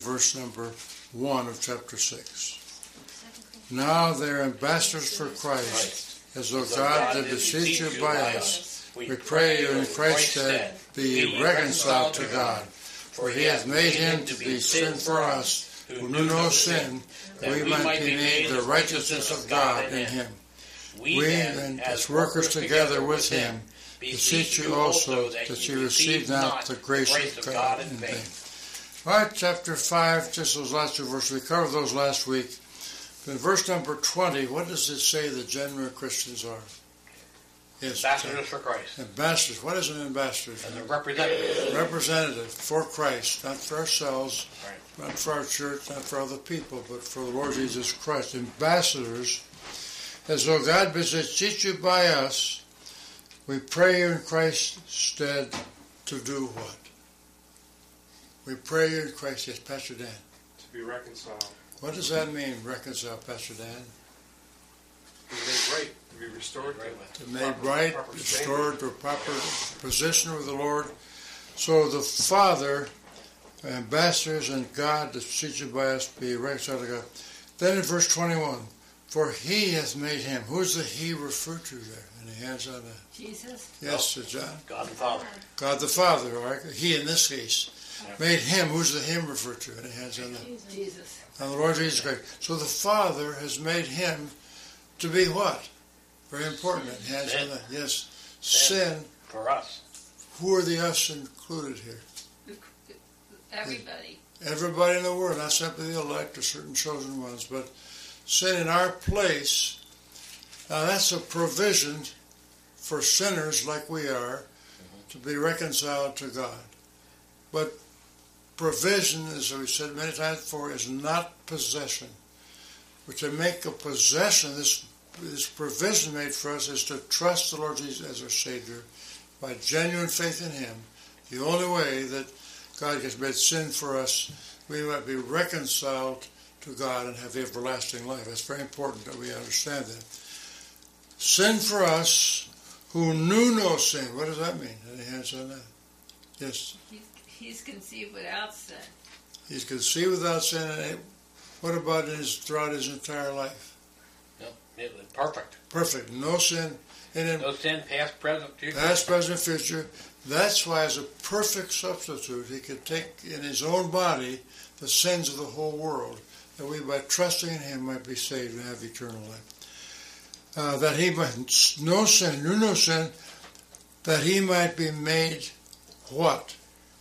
verse number 1 of chapter 6. Now they are ambassadors for Christ, as though God did beseech you by us. We pray you in Christ's stead, be reconciled to God. For he hath made him to be sin for us, who knew no sin, that we might be made the righteousness of God in him. We then, as workers together with him, beseech you also that you receive not the grace of God in vain. All right, chapter 5, just those last two verses. We covered those last week. In verse number 20, what does it say the genuine Christians are? Yes, ambassadors for Christ. Ambassadors. What is an ambassador? As a representative. Representative for Christ, not for ourselves, Right. not for our church, not for other people, but for the Lord Jesus Christ. Ambassadors, as though God beseech you by us, we pray you in Christ's stead to do what? We pray you in Christ, yes, Pastor Dan. To be reconciled. What does that mean, reconcile, Pastor Dan? To be made right. To be restored. To be made right, restored to a proper position with the Lord. So the Father, ambassadors and God, beseech you by us, be reconciled to God. Then in verse 21, for he hath made him. Who's the he referred to there? Any hands on that? Jesus. Yes, John. God the Father. God the Father, all right? He in this case. Made him. Who's the him referred to? Any hands on that? Jesus. And the Lord Jesus Christ. So the Father has made him to be what? Very important. Hands on that. Yes. Sin. For us. Who are the us included here? Everybody. Everybody in the world, not simply the elect or certain chosen ones, but sin in our place. Now that's a provision for sinners like we are to be reconciled to God. But provision, as we said many times before, is not possession. But to make a possession, this provision made for us is to trust the Lord Jesus as our Savior by genuine faith in him. The only way that God has made sin for us, we might be reconciled to God and have everlasting life. That's very important that we understand that. Sin for us who knew no sin. What does that mean? Any hands on that? Yes. He's conceived without sin. He's conceived without sin. And what about throughout his entire life? Perfect. Perfect. No sin in him. No sin, past, present, future. Past, present, future. That's why as a perfect substitute, he could take in his own body the sins of the whole world, that we by trusting in him might be saved and have eternal life. That he might no sin, knew no sin, that he might be made what?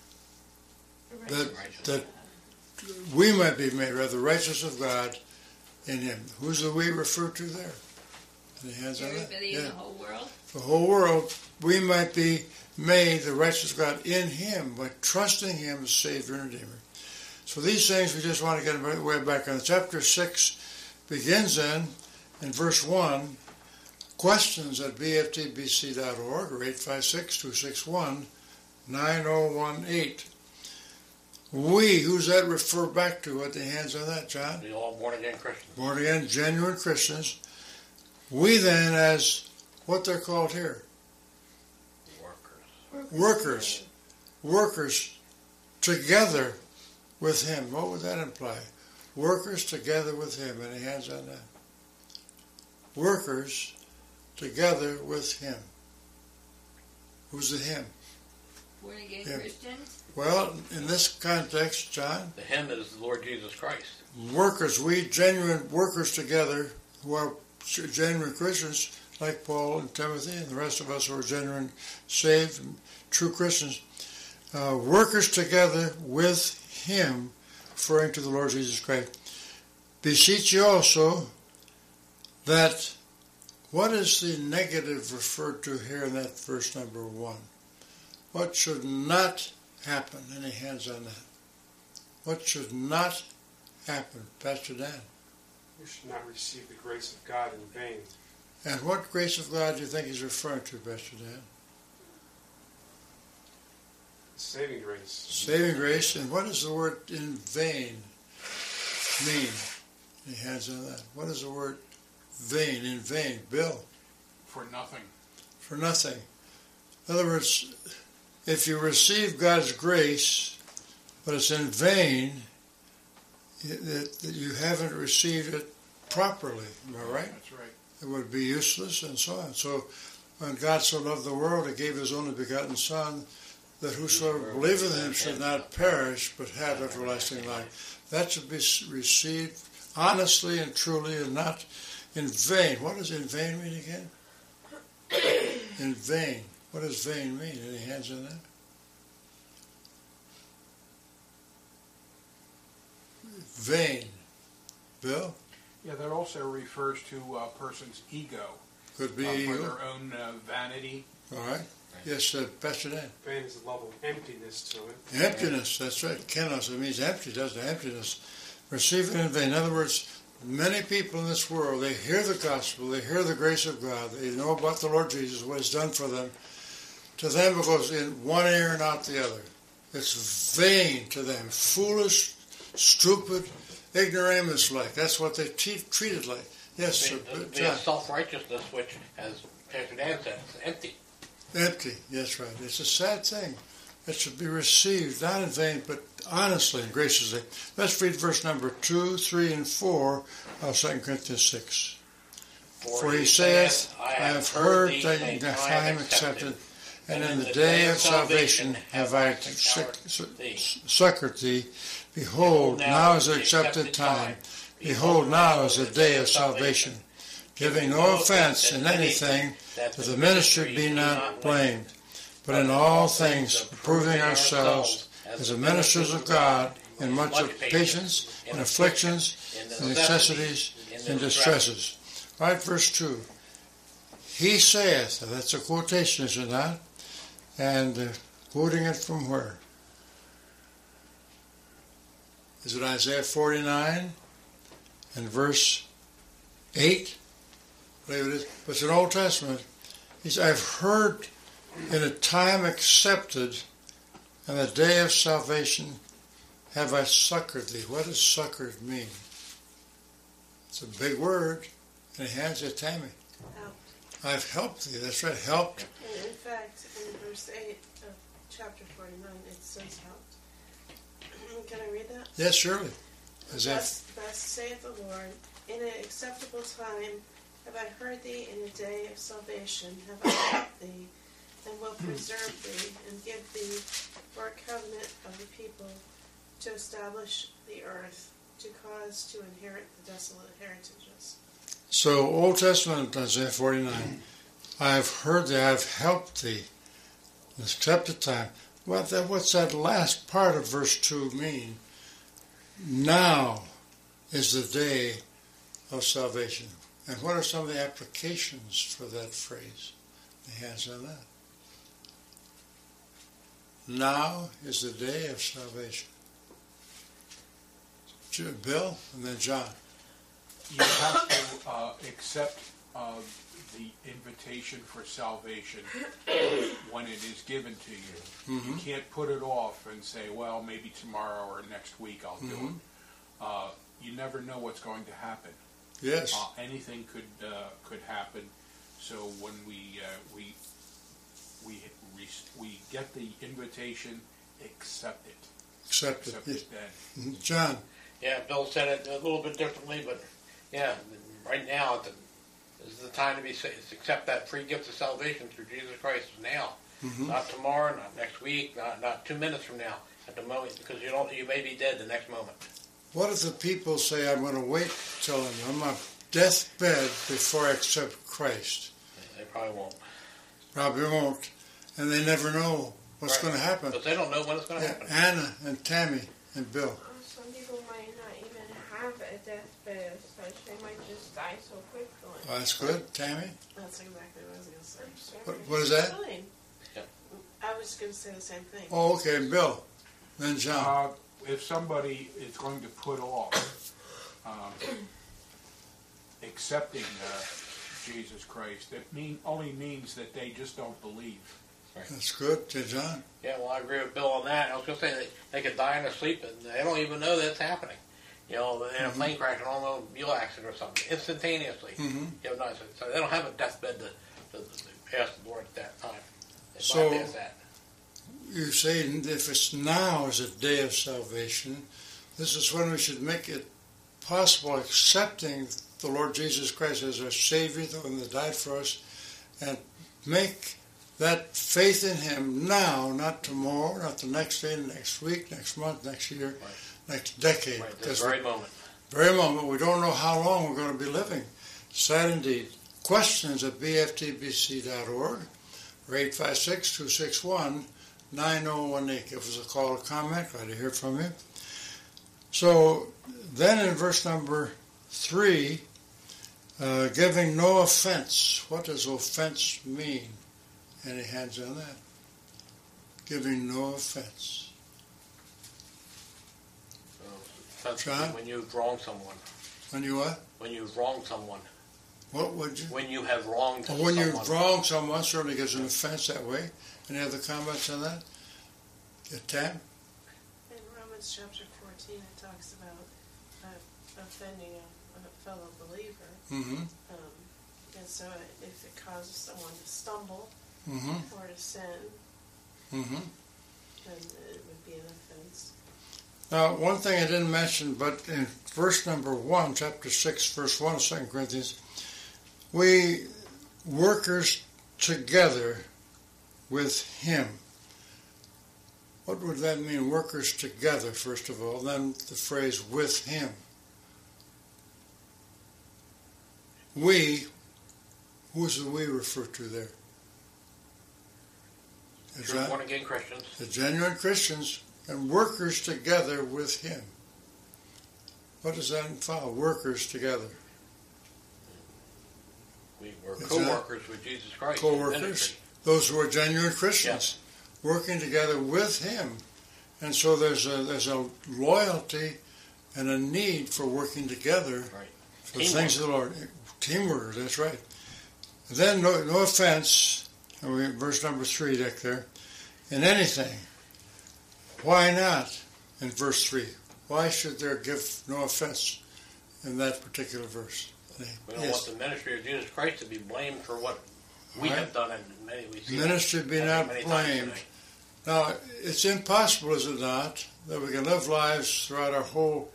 That we might be made, rather, righteous of God in him. Who's the we referred to there? Any hands on that? Everybody in the whole world? The whole world, we might be made the righteous of God in him by trusting him as Savior and Redeemer. So these things we just want to get way back on. Chapter 6 begins then in verse 1, questions at bftbc.org or 856-261-9018. We, who's that refer back to? What the hands on that, John? The all born-again Christians. Born-again, genuine Christians. We then, as what they're called here? Workers. Workers together with him. What would that imply? Workers together with him. Any hands on that? Workers together with him. Who's the him? Born-again Him. Christians? Well, in this context, John, The him is the Lord Jesus Christ. workers, we genuine workers together who are genuine Christians, like Paul and Timothy and the rest of us who are genuine, saved, and true Christians, workers together with him, referring to the Lord Jesus Christ. Beseech you also that, what is the negative referred to here in that verse number 1? What should not happen? Any hands on that? What should not happen? Pastor Dan. We should not receive the grace of God in vain. And what grace of God do you think he's referring to, Pastor Dan? Saving grace. Saving grace. And what does the word in vain mean? Any hands on that? What is the word vain, in vain? Bill? For nothing. For nothing. In other words, if you receive God's grace, but it's in vain, that you haven't received it properly. Am I right? That's right. It would be useless and so on. So when God so loved the world, He gave His only begotten Son, that whosoever believeth in Him should not perish, but have everlasting life. That should be received honestly and truly and not in vain. What does in vain mean again? In vain. What does vain mean? Any hands on that? Vain. Bill? Yeah, that also refers to a person's ego, Could be for you. their own vanity. All right. Yes, Pastor Dan. Vain is a level of emptiness to it. Emptiness, that's right. Kenos, it means empty, doesn't it? Emptiness. Receive it in vain. In other words, many people in this world, they hear the gospel, they hear the grace of God, they know about the Lord Jesus, what He's done for them. To them it goes in one ear and out the other. It's vain to them. Foolish, stupid, ignoramus-like. That's what they treat it like. Yes, sir. The self-righteousness, which, as Pastor Dan said, is empty. Empty, yes, right. It's a sad thing. It should be received, not in vain, but honestly and graciously. Let's read verse number 2, 3, and 4 of 2 Corinthians 6. For he saith, I have heard that in the time accepted, and in the day of salvation have I succored thee. Behold, now is the accepted time. Behold, now is the day of salvation. Giving no offense in anything, that the minister be not blamed, but in all things approving ourselves as the ministers of God in much of patience, in afflictions, in necessities, in distresses. Right, verse 2. He saith, that's a quotation, is it not? And quoting it from where? Is it Isaiah 49 and verse 8? I believe it is. But it's an Old Testament. He says, I've heard in a time accepted, and the day of salvation have I succored thee. What does succored mean? It's a big word. And he hands it to Tammy. Helped. I've helped thee. That's right, helped. And in fact, in verse 8 of chapter 49, it says helped. Can I read that? Yes, surely. Thus saith the Lord, in an acceptable time have I heard thee, in a day of salvation have I helped thee, and will preserve thee, and give thee for a covenant of the people, to establish the earth, to cause to inherit the desolate heritages. So, Old Testament, Isaiah 49, I have heard thee, I have helped thee. Accepted time. What's that last part of verse 2 mean? Now is the day of salvation. And what are some of the applications for that phrase? The hands on that. Now is the day of salvation. Bill, and then John. You have to accept the invitation for salvation when it is given to you. Mm-hmm. You can't put it off and say, well, maybe tomorrow or next week I'll do it. You never know what's going to happen. Yes. Anything could happen. So when we get the invitation, accept it. Accept it. Accept it then. John. Yeah, Bill said it a little bit differently, but yeah, right now is the time to accept that free gift of salvation through Jesus Christ now. Mm-hmm. Not tomorrow, not next week, not 2 minutes from now. At the moment, because you may be dead the next moment. What if the people say, I'm going to wait till I'm on deathbed before I accept Christ? They probably won't. Probably won't. And they never know what's going to happen. But they don't know when it's going to happen. Anna and Tammy and Bill. Some people might not even have a deathbed as such. They might just die so quickly. Oh, that's good. Tammy? That's exactly what I was going to say. What is that? Yeah. I was going to say the same thing. Oh, okay. Bill. Then John. If somebody is going to put off accepting Jesus Christ, it only means that they just don't believe. That's good. John? Yeah, well, I agree with Bill on that. I was going to say they could die in their sleep and they don't even know that's happening. You know, in a plane crash, an automobile accident or something, instantaneously. Mm-hmm. You know, so they don't have a deathbed to ask the Lord at that time. They So- bypass that. You say if it's now is a day of salvation, This is when we should make it possible accepting the Lord Jesus Christ as our Savior, the one that died for us, and make that faith in Him now, not tomorrow, not the next day, next week, next month, next year, next decade. Right, this very moment. Very moment. We don't know how long we're going to be living. Sad indeed. Questions at bftbc.org or 856-261-9018. Give us a call or comment. Glad to hear from you. So then in verse number 3, giving no offense. What does offense mean? Any hands on that? Giving no offense. That's John? when you've wronged someone. When you what? When you've wronged someone. What would you? When you have wronged Well, when someone. you wrong someone, certainly gives an offense that way. Any other comments on that? Tam? In Romans chapter 14, it talks about offending a fellow believer. Mm-hmm. And so if it causes someone to stumble Mm-hmm. or to sin, Mm-hmm. then it would be an offense. Now, one thing I didn't mention, but in verse number 1, chapter 6, verse 1 of 2 Corinthians, we workers together with Him. What would that mean, workers together, first of all? Then the phrase, with Him. We, who's the we refer to there? Is True that born-again Christians. the genuine Christians and workers together with Him? What does that involve? Workers together. We were Is co-workers with Jesus Christ. in Co-workers. ministry. Those who are genuine Christians. Yes. Working together with Him. And so there's a loyalty and a need for working together Right. for the things of the Lord. Teamwork, that's right. Then, no offense, verse number 3, Dick, there, in anything. Why not in verse 3? Why should there give no offense in that particular verse? We don't want the ministry of Jesus Christ to be blamed for what we Right. have done, and many we see Ministry be not many times blamed. today. Now, it's impossible, is it not, that we can live lives throughout our whole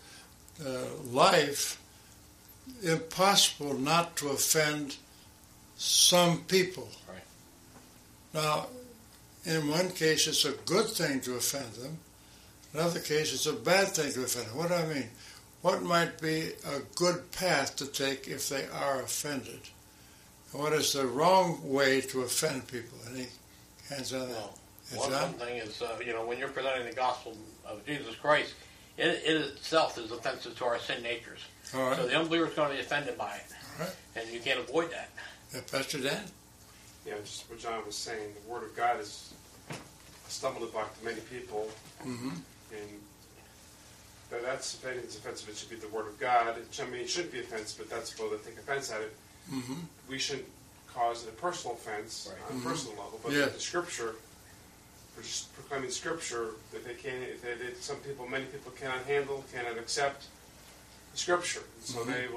life, impossible not to offend some people. Right. Now, in one case, it's a good thing to offend them. In another case, it's a bad thing to offend them. What do I mean? What might be a good path to take if they are offended? And what is the wrong way to offend people? Any hands on that? Well, Yes, one John? thing is, when you're presenting the gospel of Jesus Christ, it itself is offensive to our sin natures. All right. So the unbeliever is going to be offended by it. All right. And you can't avoid that. Pastor Dan? Yeah, just what John was saying, the Word of God is a stumbling block to many people, Mm-hmm. and that's if anything's offensive, it should be the Word of God. It shouldn't be offensive, but that's people that take offense at it. Mm-hmm. We shouldn't cause it a personal offense Right. on a personal level, but Yeah. the Scripture, for just proclaiming Scripture, that many people cannot accept the Scripture, and so they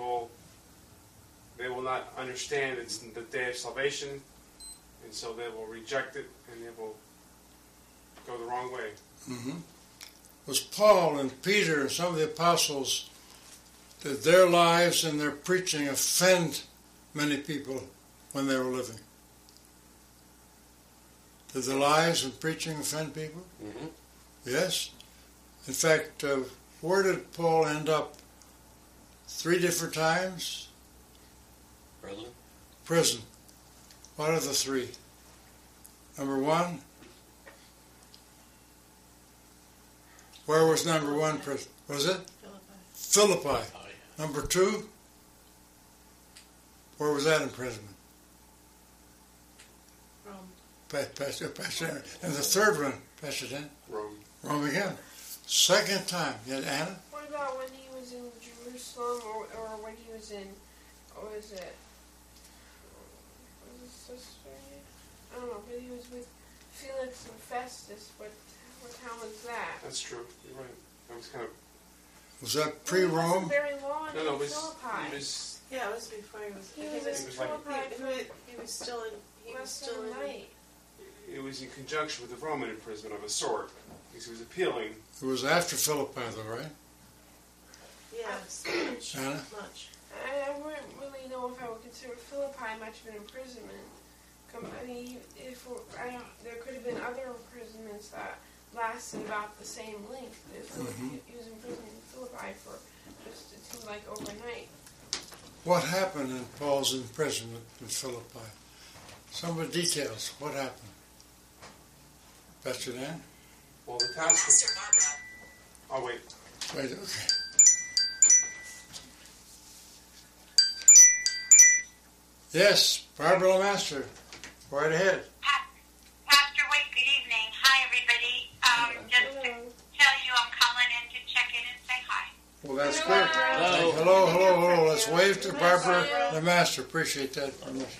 will not understand it's the day of salvation, and so they will reject it, and they will go the wrong way. Mm-hmm. Was Paul and Peter and some of the apostles, did their lives and their preaching offend many people when they were living? Did their lives and preaching offend people? Mm-hmm. Yes. In fact, where did Paul end up? 3 different times? Prison. Prison. What are the 3? Number 1? Where was number 1 prison? Was it? Philippi. Philippi. Oh, yeah. Number 2? Where was that imprisonment? Rome. Pastor. And the third one, Pastor Dan? Rome. Rome again. Second time. Yeah, Anna? What about when he was in Jerusalem, or when he was in, what was it? Was his sister? I don't know, but he was with Felix and Festus. What town was that? That's true. You're right. That was kind of Was that It wasn't pre-Rome? very long no. in It was. Philippi. It was. Yeah, it was before he was. He He was was. in was like- Philippi He was still in. He for was less still than a in. night. It was in conjunction with the Roman imprisonment of a sort, because he was appealing. It was after Philippi, though, right? Yes, Anna? much. I wouldn't really know if I would consider Philippi much of an imprisonment. I mean, there could have been other imprisonments that lasted about the same length. He was imprisoned in Philippi for just, it seemed like, overnight. What happened in Paul's imprisonment in Philippi? Some of the details. What happened? Pastor Dan? Well, the townspeople. Oh wait. Wait, okay. Yes, Barbara LeMaster. Right ahead. Pastor Wade, good evening. Hi, everybody. Just to tell you I'm calling in to check in and say hi. Well, that's good. Hello. Let's wave to Barbara LeMaster. Appreciate that.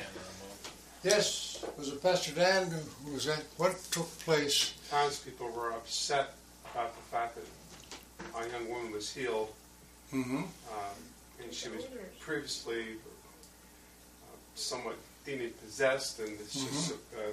Yes, was it Pastor Dan who was that? What took place? Townspeople were upset about the fact that a young woman was healed, Mm-hmm. and she was previously somewhat demon possessed, and it's just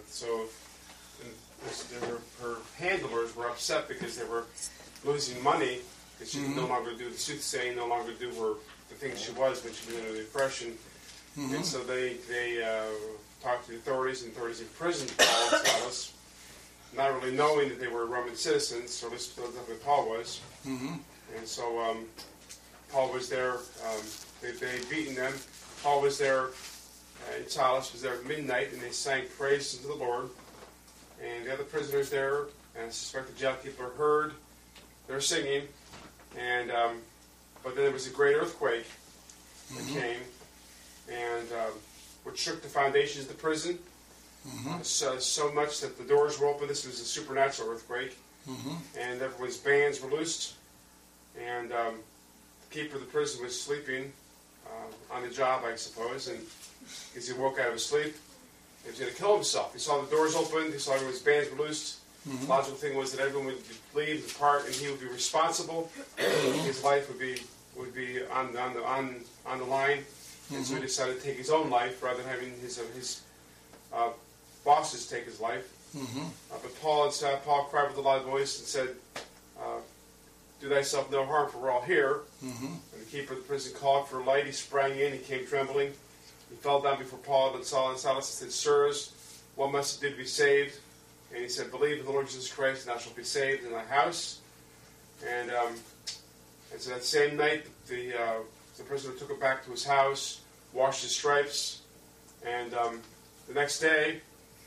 her handlers were upset because they were losing money because she could no longer do the soothsaying, no longer do the things she was when she was under the oppression, and so they talked to the authorities, and the authorities imprisoned Paul and Silas, not really knowing that they were Roman citizens, or at least that's what Paul was. And so Paul was there. They had beaten them. Paul was there. And Silas was there at midnight, and they sang praise to the Lord. And the other prisoners there, and I suspect the jail keeper heard their singing. And but then there was a great earthquake that came, and which shook the foundations of the prison. So much that the doors were open. This was a supernatural earthquake, and everyone's bands were loosed. And the keeper of the prison was sleeping on the job, I suppose, and as he woke out of his sleep, he was going to kill himself. He saw the doors open, he saw everyone's bands were loosed. The logical thing was that everyone would leave, depart, and he would be responsible. His life would be on the line, and so he decided to take his own life rather than having his bosses take his life. But Paul cried with a loud voice and said, "Do thyself no harm, for we're all here." And the keeper of the prison called for a light. He sprang in. He came trembling. He fell down before Paul and Silas and said, "Sirs, what must I do to be saved?" And he said, "Believe in the Lord Jesus Christ, and thou shalt be saved in thy house." And so that same night, the prisoner took him back to his house, washed his stripes, and the next day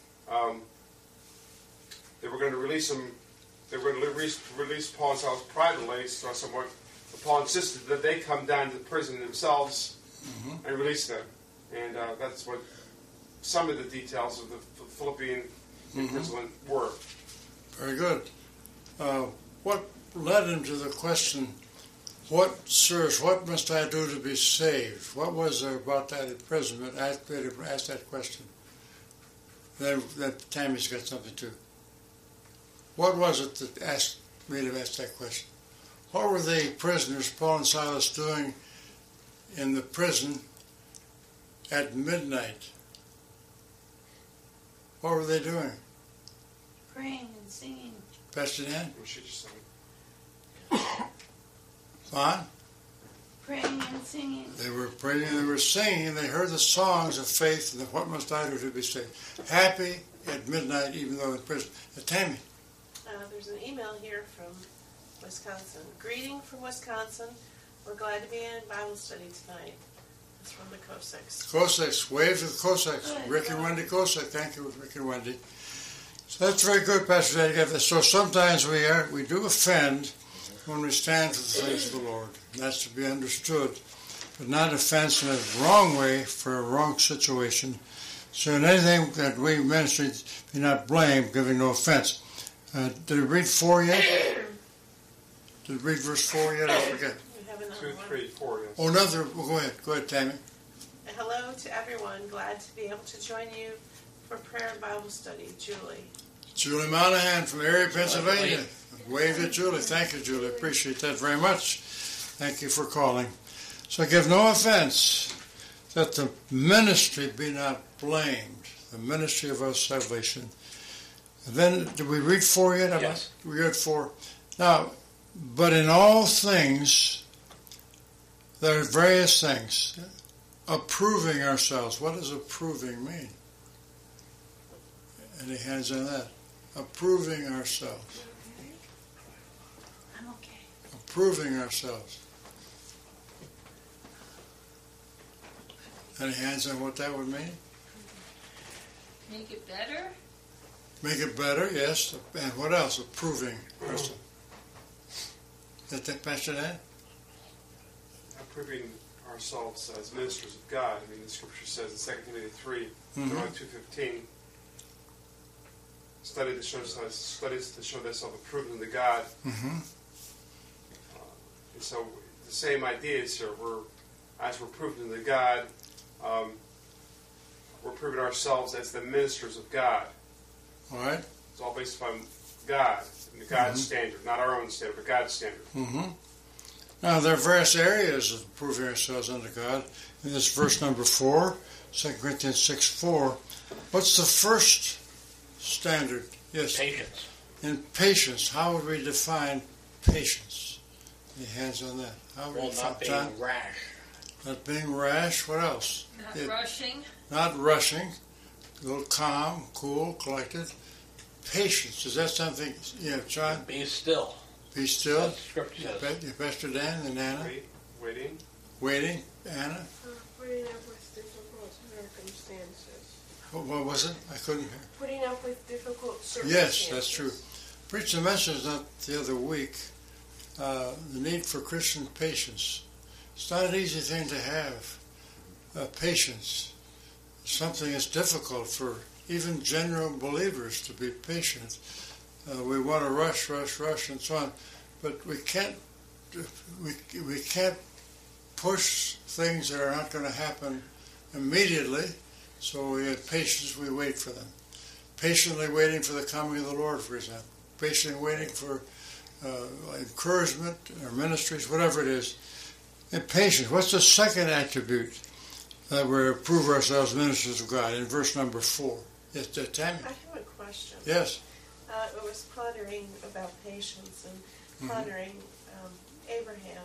they were going to release him. They were going to release Paul and Silas privately, so somewhat. But Paul insisted that they come down to the prison themselves and release them. And that's what some of the details of the Philippian imprisonment were. Very good. What led him to the question, "Sirs, what must I do to be saved?" What was there about that imprisonment? Ask that question. Then Tammy's got something too. What was it that made him ask that question? What were the prisoners, Paul and Silas, doing in the prison at midnight? What were they doing? Praying and singing. Pastor Dan? We should just say. What? Praying and singing. They were praying, they were singing, they heard the songs of faith and what must I do to be saved. Happy at midnight, even though in prison. Tammy. There's an email here from Wisconsin. Greeting from Wisconsin. We're glad to be in Bible study tonight. It's from the Cossacks. Cossacks, wave to the Cossacks. Rick and Wendy Cossack. Thank you, Rick and Wendy. So that's very good, Pastor Dan. So sometimes we do offend when we stand for the things of the Lord. And that's to be understood, but not offense in a wrong way for a wrong situation. So in anything that we minister, be not blamed, giving no offense. Did it read 4 yet? Did it read verse 4 yet? I forget. We have another 2, one. 3, 4. Yes. Oh, another. Well, go ahead, Tammy. Hello to everyone. Glad to be able to join you for prayer and Bible study. Julie Monahan from Erie, Pennsylvania. Wave to Julie. Thank you, Julie. Appreciate that very much. Thank you for calling. So give no offense that the ministry be not blamed. The ministry of our salvation. And then, did we read 4 yet? Yes. We read 4. Now, but in all things, There are various things. Approving ourselves. What does approving mean? Any hands on that? Approving ourselves. I'm okay. Approving ourselves. Any hands on what that would mean? Make it better? Make it better, yes. And what else? Approving ourselves. Is that Pastor Dan? Approving ourselves as ministers of God. I mean, the scripture says in 2 Timothy 3, Deuteronomy 2:15, studies to show thyself approved unto God. Mm-hmm. And so the same idea is here. As we're proved unto God, we're proving ourselves as the ministers of God. All right. It's all based upon God and the God's standard, not our own standard, but God's standard. Mm-hmm. Now, there are various areas of proving ourselves unto God. In this verse number 4, 2 Corinthians 6:4, what's the first standard? Yes. Patience. In patience, how would we define patience? Any hands on that? How would we Well, define not being rash. Not being rash. What else? Not rushing? Not rushing. A little calm, cool, collected. Patience. Is that something, John? Be still. Be still. That's what the scripture says. Pastor Dan and Anna? Waiting. Waiting. Anna? Putting up with difficult circumstances. What was it? I couldn't hear. Putting up with difficult circumstances. Yes, that's true. Preached a message not the other week, the need for Christian patience. It's not an easy thing to have, patience. Something that's difficult for even genuine believers to be patient. We want to rush, and so on, but we can't push things that are not going to happen immediately. So we have patience. We wait for them. Patiently waiting for the coming of the Lord, for example. Patiently waiting for encouragement or ministries, whatever it is. And patience. What's the second attribute that we prove ourselves ministers of God in verse number 4? Yes, Tammy. I have a question. Yes. I was pondering about patience and pondering Abraham.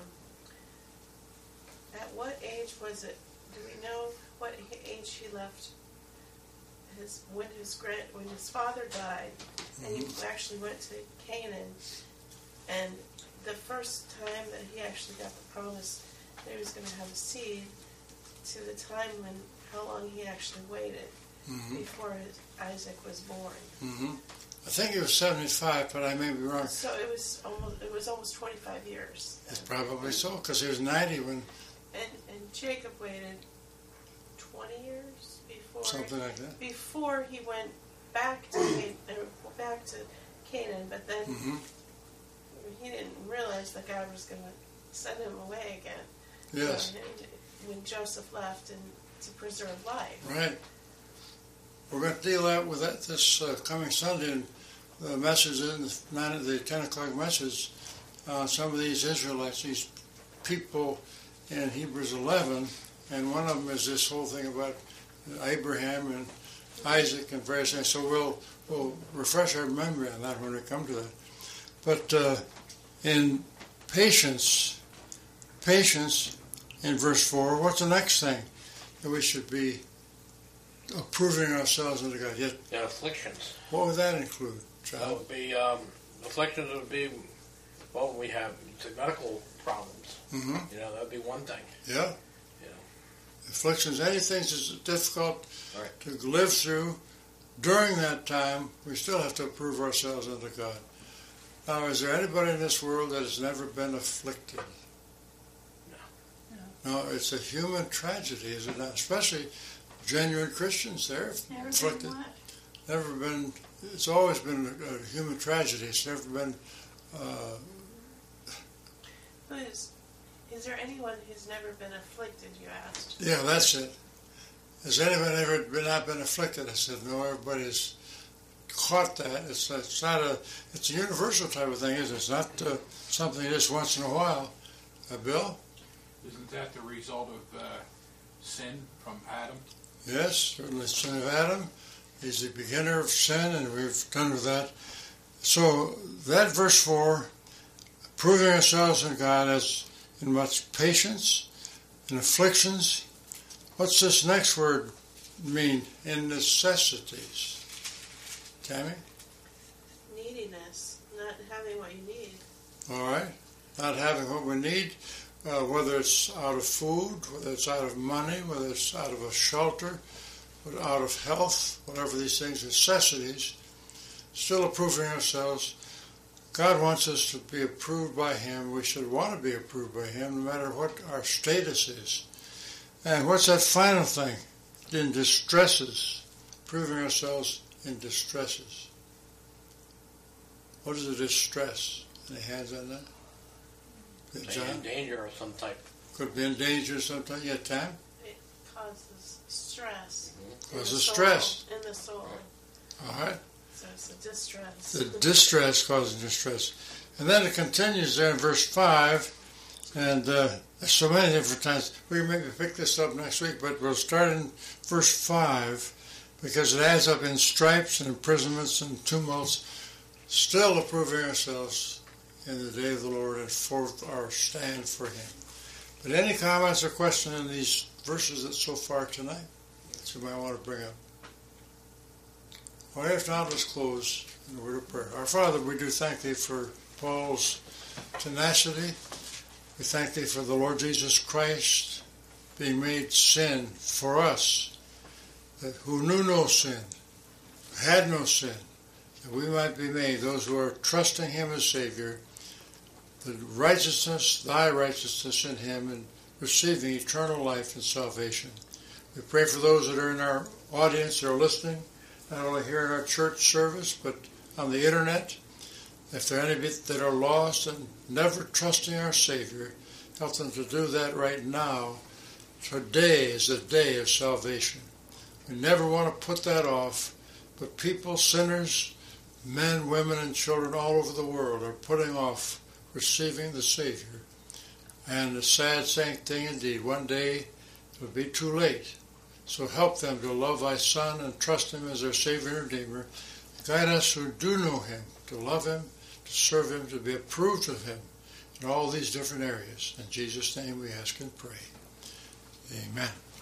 At what age was it? Do we know what age he left? When his father died, and he actually went to Canaan, and the first time that he actually got the promise that he was going to have a seed, to the time when how long he actually waited before Isaac was born. Mm-hmm. I think it was 75, but I may be wrong. So it was almost 25 years. It's probably so, because he was 90 when. And Jacob waited 20 years before. Something like that. Before he went back to Canaan, but then he didn't realize that God was going to send him away again. Yes. When Joseph left and to preserve life. Right. We're going to deal out with that this coming Sunday in the message in the 10 o'clock message. Some of these Israelites, these people in Hebrews 11, and one of them is this whole thing about Abraham and Isaac and various things. So we'll refresh our memory on that when we come to that. But in patience in verse 4, what's the next thing that we should be approving ourselves unto God? Yet, Yeah, afflictions. what would that include, That John? would be, afflictions would be, well, we have medical problems. Mm-hmm. That would be one thing. Yeah. Afflictions, anything that's difficult Right. to live through during that time, we still have to approve ourselves unto God. Now, is there anybody in this world that has never been afflicted? No, it's a human tragedy, is it not? Especially genuine Christians, they're Never afflicted. been what? Never been. It's always been a human tragedy. It's never been. Is there anyone who's never been afflicted, you asked? Yeah, that's it. Has anyone ever not been afflicted? I said, no, everybody's caught that. It's not a. It's a universal type of thing, isn't it? It's not something just once in a while. Bill? Isn't that the result of sin from Adam? Yes, certainly the sin of Adam. He's the beginner of sin, and we've done with that. So that verse 4, proving ourselves in God as in much patience, in afflictions. What's this next word mean? In necessities. Tammy? Neediness, not having what you need. All right. Not having what we need, whether it's out of food, whether it's out of money, whether it's out of a shelter, out of health, whatever these things, necessities, still approving ourselves. God wants us to be approved by Him. We should want to be approved by Him no matter what our status is. And what's that final thing? In distresses. Proving ourselves in distresses. What is a distress? Any hands on that? Say in danger of some type. Could be in danger sometime. Yeah, Tam? It causes stress. Causes stress. In the soul. All right. So it's a distress. The distress causing distress. And then it continues there in verse 5. And there's so many different times. We can maybe pick this up next week, but we'll start in verse 5 because it adds up in stripes and imprisonments and tumults, still approving ourselves in the day of the Lord and for our stand for Him. But any comments or questions in these verses that so far tonight that you might want to bring up? Well, if not, let's close in a word of prayer. Our Father, we do thank Thee for Paul's tenacity. We thank Thee for the Lord Jesus Christ being made sin for us, that who knew no sin, had no sin, that we might be made, those who are trusting Him as Savior, the righteousness, Thy righteousness in Him, and receiving eternal life and salvation. We pray for those that are in our audience that are listening, not only here in our church service, but on the internet. If there are any that are lost and never trusting our Savior, help them to do that right now. Today is the day of salvation. We never want to put that off, but people, sinners, men, women, and children all over the world are putting off receiving the Savior. And the sad thing indeed, one day it will be too late. So help them to love Thy Son and trust Him as their Savior and Redeemer. Guide us who do know Him to love Him, to serve Him, to be approved of Him in all these different areas. In Jesus' name we ask and pray. Amen.